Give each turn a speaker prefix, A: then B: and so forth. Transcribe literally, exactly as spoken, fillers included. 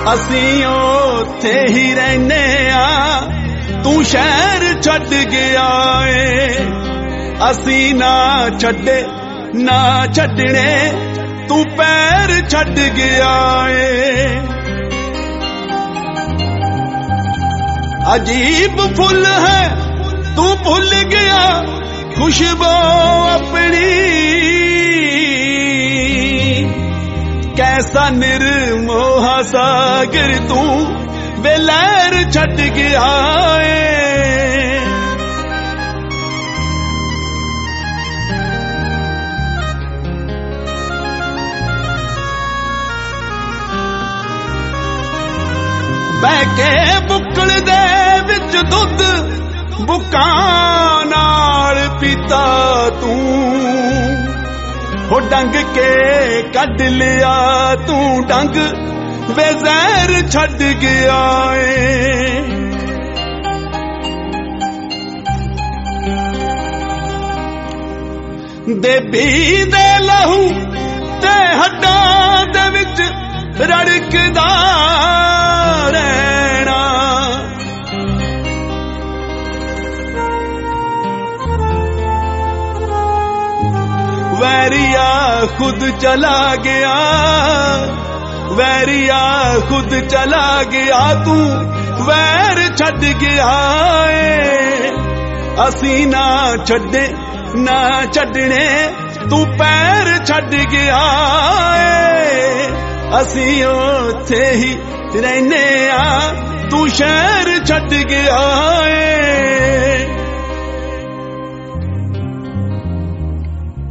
A: ਅਸੀਂ ਉੱਥੇ ਹੀ ਰਹਿੰਦੇ ਆ, ਤੂੰ ਸ਼ਹਿਰ ਛੱਡ ਗਿਆ ਏ। ਅਸੀਂ ਨਾ ਛੱਡੇ ਨਾ ਛੱਡਣੇ, ਤੂੰ ਪੈਰ ਛੱਡ ਗਿਆ ਏ। अजीब फुल है तू भूल गया खुशबू अपनी, कैसा निर्मोहा सागर तू बेलैर छट गया है। बैके बुक्कल दे विच दुध बुक्कां नाल पीता तू, हो डंग के कढ लिया तू डंग वे जहर छड्ड गया है। देवी दे लहू ते हड्डां दे विच रड़कदा रहना, वैरिया खुद चला गया, वैरिया खुद चला गया, तू वैर छड्ड गया है। असी ना छड्डे ना छड्डने, तू पैर छड्ड गया है। असी उत्थे ही रहने आ, तू शहर छड्ड गया।